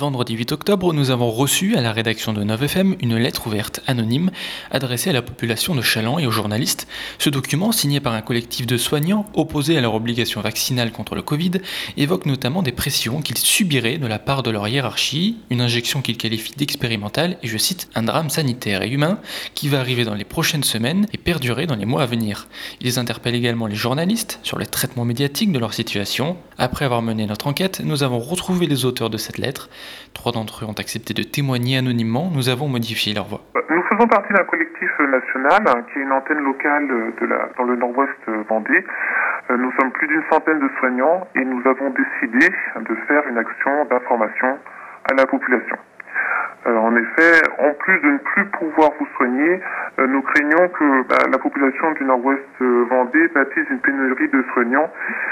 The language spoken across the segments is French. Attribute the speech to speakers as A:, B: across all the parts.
A: Vendredi 8 octobre, nous avons reçu à la rédaction de 9FM une lettre ouverte anonyme adressée à la population de Challans et aux journalistes. Ce document, signé par un collectif de soignants opposés à leur obligation vaccinale contre le Covid, évoque notamment des pressions qu'ils subiraient de la part de leur hiérarchie, une injection qu'ils qualifient d'expérimentale et, je cite, un drame sanitaire et humain qui va arriver dans les prochaines semaines et perdurer dans les mois à venir. Ils interpellent également les journalistes sur le traitement médiatique de leur situation. Après avoir mené notre enquête, nous avons retrouvé les auteurs de cette lettre. 3 d'entre eux ont accepté de témoigner anonymement. Nous avons modifié leur voix.
B: Nous faisons partie d'un collectif national qui est une antenne locale dans le nord-ouest Vendée. Nous sommes plus d'une centaine de soignants et nous avons décidé de faire une action d'information à la population. En effet, en plus de ne plus pouvoir vous soigner, nous craignons que la population du nord-ouest Vendée bâtisse une pénurie de soignants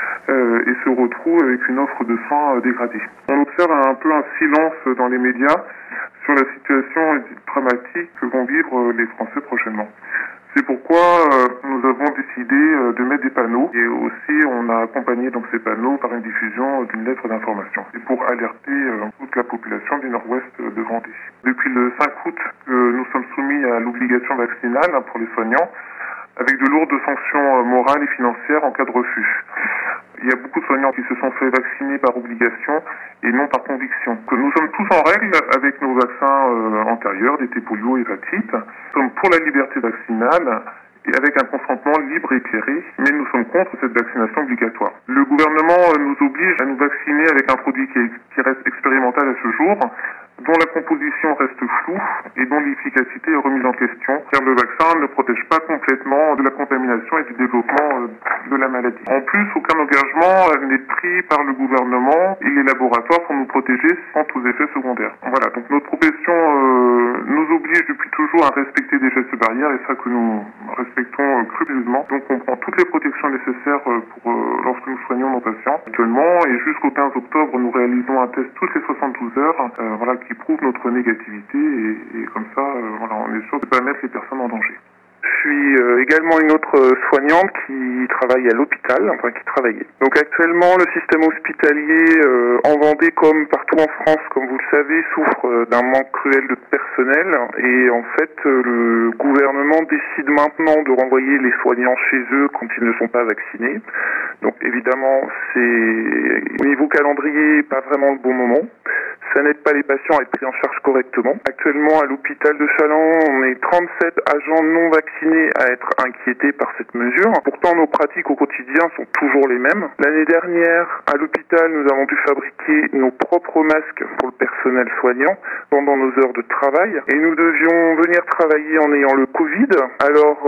B: et se retrouve avec une offre de soins dégradée. On observe un peu un silence dans les médias sur la situation dramatique que vont vivre les Français prochainement. C'est pourquoi nous avons décidé de mettre des panneaux et aussi on a accompagné donc ces panneaux par une diffusion d'une lettre d'information et pour alerter toute la population du nord-ouest de Vendée. Depuis le 5 août, nous sommes soumis à l'obligation vaccinale pour les soignants avec de lourdes sanctions morales et financières en cas de refus. Il y a beaucoup de soignants qui se sont fait vacciner par obligation et non par conviction. Que nous sommes tous en règle avec nos vaccins antérieurs, DT polio et hépatite. Nous sommes pour la liberté vaccinale et avec un consentement libre et éclairé, mais nous sommes contre cette vaccination obligatoire. Le gouvernement nous oblige à nous vacciner avec un produit qui reste expérimental à ce jour, dont la composition reste floue et dont l'efficacité est remise en question, car le vaccin ne protège pas complètement de la contamination et du développement de la maladie. En plus, aucun engagement n'est pris par le gouvernement et les laboratoires pour nous protéger quant aux effets secondaires. Voilà, donc notre profession nous oblige depuis toujours à respecter des gestes barrières et ça que nous respectons scrupuleusement. Donc on prend toutes les protections nécessaires lorsque nous soignons nos patients actuellement et jusqu'au 15 octobre nous réalisons un test toutes les 72 heures qui prouve notre négativité et comme ça on est sûr de ne pas mettre les personnes en danger.
C: Je suis également une autre soignante qui travaille à l'hôpital, qui travaillait. Donc actuellement, le système hospitalier en Vendée, comme partout en France, comme vous le savez, souffre d'un manque cruel de personnel. Et en fait, le gouvernement décide maintenant de renvoyer les soignants chez eux quand ils ne sont pas vaccinés. Donc évidemment, c'est au niveau calendrier pas vraiment le bon moment. Ça n'aide pas les patients à être pris en charge correctement. Actuellement, à l'hôpital de Challans, on est 37 agents non vaccinés à être inquiétés par cette mesure. Pourtant, nos pratiques au quotidien sont toujours les mêmes. L'année dernière, à l'hôpital, nous avons dû fabriquer nos propres masques pour le personnel soignant pendant nos heures de travail. Et nous devions venir travailler en ayant le Covid, alors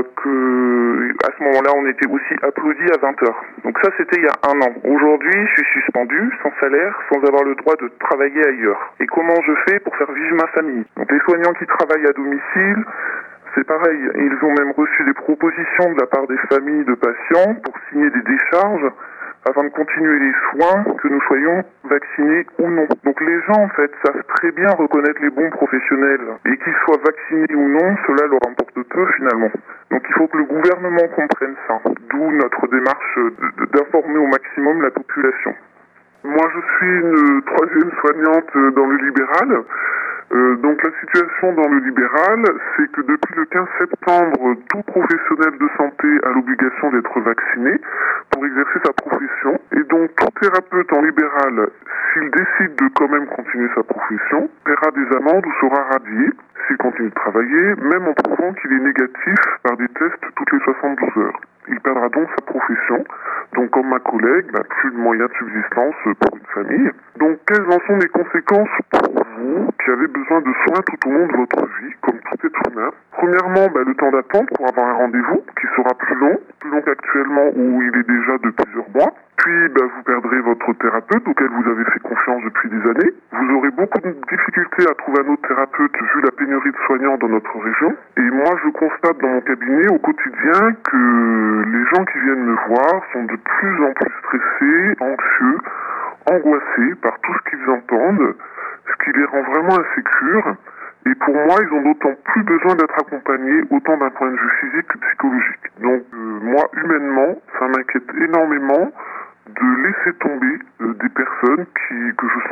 C: que à ce moment-là, on était aussi applaudis à 20 heures. Donc ça, c'était il y a un an. Aujourd'hui, je suis suspendu, sans salaire, sans avoir le droit de travailler ailleurs. Et comment je fais pour faire vivre ma famille? Donc les soignants qui travaillent à domicile, c'est pareil, ils ont même reçu des propositions de la part des familles de patients pour signer des décharges afin de continuer les soins, que nous soyons vaccinés ou non. Donc les gens, en fait, savent très bien reconnaître les bons professionnels. Et qu'ils soient vaccinés ou non, cela leur importe peu finalement. Donc il faut que le gouvernement comprenne ça. D'où notre démarche d'informer au maximum la population. Moi, je suis une troisième soignante dans le libéral. Donc la situation dans le libéral, c'est que depuis le 15 septembre, tout professionnel de santé a l'obligation d'être vacciné pour exercer sa profession. Et donc tout thérapeute en libéral, s'il décide de quand même continuer sa profession, paiera des amendes ou sera radié s'il continue de travailler, même en prouvant qu'il est négatif par des tests toutes les 72 heures. Il perdra donc sa profession. Donc comme ma collègue, plus de moyens de subsistance pour une famille. Donc quelles en sont les conséquences pour vous qui avez besoin de soins tout au long de votre vie, comme tout être humain? Premièrement, le temps d'attente pour avoir un rendez-vous qui sera plus long qu'actuellement où il est déjà de plusieurs mois. Puis vous perdrez votre thérapeute auquel vous avez fait confiance depuis des années. Vous aurez beaucoup de difficultés à trouver un autre thérapeute vu la pénurie de soignants dans notre région. Et moi je constate dans mon cabinet au quotidien que les gens qui viennent me voir sont de plus en plus stressés, anxieux, angoissés par tout ce qu'ils entendent, ce qui les rend vraiment insécures. Et pour moi, ils ont d'autant plus besoin d'être accompagnés, autant d'un point de vue physique que psychologique. Donc moi, humainement, ça m'inquiète énormément de laisser tomber des personnes que je sens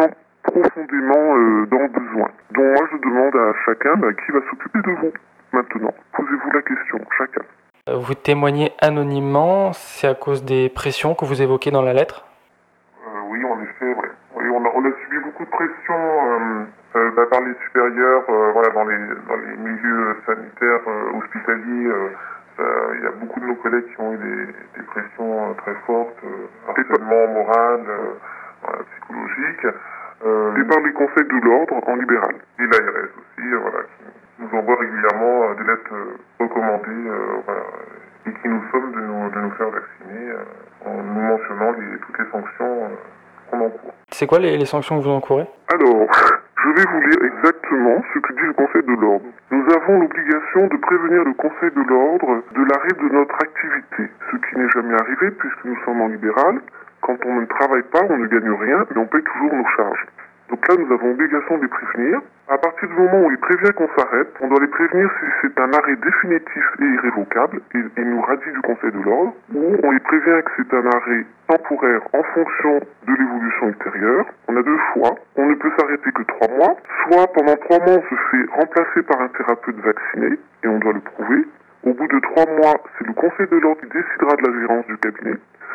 B: profondément dans le besoin. Donc moi je demande à chacun qui va s'occuper de vous maintenant. Posez-vous la question, chacun.
A: Vous témoignez anonymement, c'est à cause des pressions que vous évoquez dans la lettre ?
B: Oui, en effet, ouais. Oui, on a subi beaucoup de pression par les supérieurs, dans les milieux sanitaires hospitaliers. Il y a beaucoup de nos collègues qui ont eu des pressions très fortes, harcèlement moral, psychologique, et par les conseils de l'ordre en libéral. Et l'ARS aussi, qui nous envoie régulièrement des lettres recommandées, et qui nous somment de nous faire vacciner en nous mentionnant toutes les sanctions qu'on encourt.
A: C'est quoi les sanctions que vous encourez ?
B: Alors, je vais vous lire exactement ce que dit le Conseil de l'ordre. Nous avons l'obligation de prévenir le Conseil de l'ordre de l'arrêt de notre activité, ce qui n'est jamais arrivé puisque nous sommes en libéral. Quand on ne travaille pas, on ne gagne rien, mais on paye toujours nos charges. Donc là, nous avons l'obligation de les prévenir. À partir du moment où on les prévient qu'on s'arrête, on doit les prévenir si c'est un arrêt définitif et irrévocable, et nous radie du Conseil de l'ordre, ou on les prévient que c'est un arrêt temporaire en fonction de l'évolution ultérieure. On a deux choix. On ne peut s'arrêter que 3 mois. Soit pendant 3 mois, on se fait remplacer par un thérapeute vacciné, et on doit le prouver. Au bout de 3 mois, c'est le Conseil de l'ordre qui décidera de la gérance du cabinet.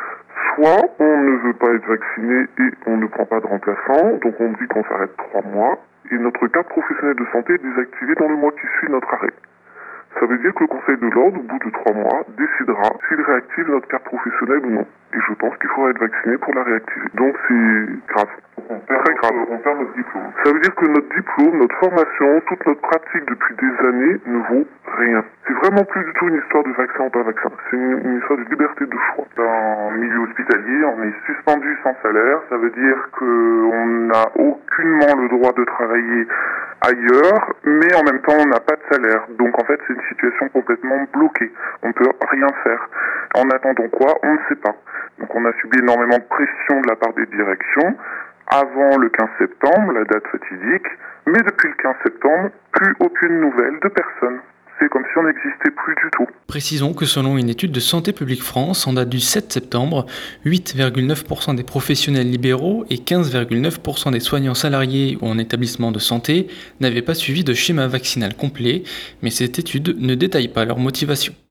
B: Soit on ne veut pas être vacciné et on ne prend pas de remplaçant, donc on dit qu'on s'arrête 3 mois, et notre carte professionnelle de santé est désactivée dans le mois qui suit notre arrêt. Ça veut dire que le Conseil de l'ordre, au bout de 3 mois, décidera s'il réactive notre carte professionnelle ou non. Et je pense qu'il faudra être vacciné pour la réactiver. Donc c'est grave. Très grave. On perd notre diplôme. Ça veut dire que notre diplôme, notre formation, toute notre pratique depuis des années ne vaut rien. C'est vraiment plus du tout une histoire de vaccin ou pas vaccin. C'est une histoire de liberté de choix. Dans le milieu hospitalier, on est suspendu sans salaire. Ça veut dire qu'on n'a aucunement le droit de travailler ailleurs, mais en même temps on n'a pas de salaire. Donc en fait c'est une situation complètement bloquée. On ne peut rien faire. En attendant quoi, on ne sait pas. Donc on a subi énormément de pression de la part des directions avant le 15 septembre, la date fatidique, mais depuis le 15 septembre, plus aucune nouvelle de personne. C'est comme si on n'existait plus du tout.
A: Précisons que selon une étude de Santé publique France, en date du 7 septembre, 8,9% des professionnels libéraux et 15,9% des soignants salariés ou en établissement de santé n'avaient pas suivi de schéma vaccinal complet, mais cette étude ne détaille pas leur motivation.